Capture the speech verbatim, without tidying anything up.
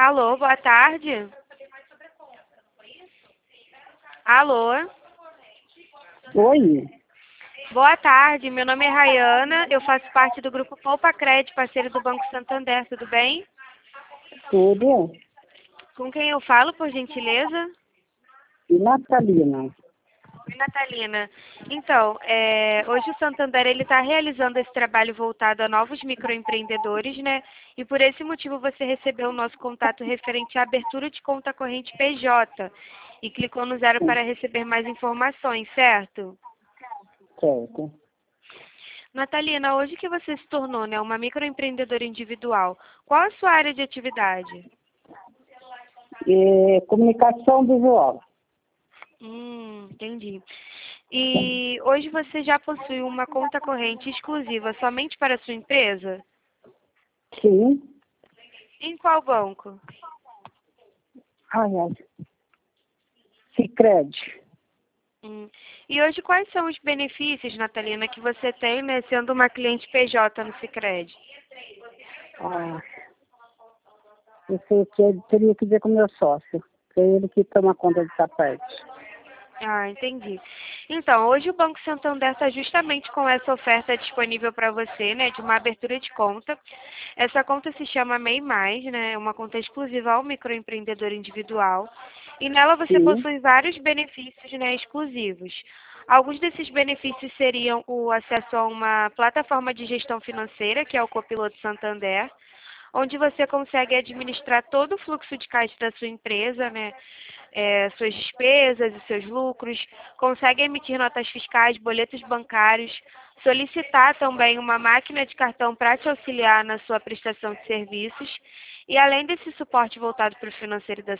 Alô, boa tarde. Alô, Oi, boa tarde. Meu nome é Rayana, eu faço parte do grupo Poupa Cred, parceiro do Banco Santander, tudo bem? tudo? Com quem eu falo, por gentileza? E Natalina? Oi, Natalina. Então, é, hoje o Santander ele está realizando esse trabalho voltado a novos microempreendedores, né? E por esse motivo você recebeu o nosso contato referente à abertura de conta corrente P J e clicou no zero Sim, para receber mais informações, certo? certo. Natalina, hoje que você se tornou, né, uma microempreendedora individual, qual a sua área de atividade? E comunicação visual? Hum, entendi. E hoje você já possui uma conta corrente exclusiva somente para a sua empresa? Sim. Em qual banco? Ai, ai. Sicredi. Hum. E hoje quais são os benefícios, Natalina, que você tem, né, sendo uma cliente P J no Sicredi? Ah, eu sei que eu teria que ver com o meu sócio, que é ele que toma conta dessa parte. Ah, entendi. Então, hoje o Banco Santander está justamente com essa oferta disponível para você, né, de uma abertura de conta. Essa conta se chama MEI Mais, né, é uma conta exclusiva ao microempreendedor individual. E nela você Sim, possui vários benefícios, né, exclusivos. Alguns desses benefícios seriam o acesso a uma plataforma de gestão financeira, que é o Copiloto Santander, onde você consegue administrar todo o fluxo de caixa da sua empresa, né? É, suas despesas e seus lucros, consegue emitir notas fiscais, boletos bancários, solicitar também uma máquina de cartão para te auxiliar na sua prestação de serviços, e além desse suporte voltado para o financeiro da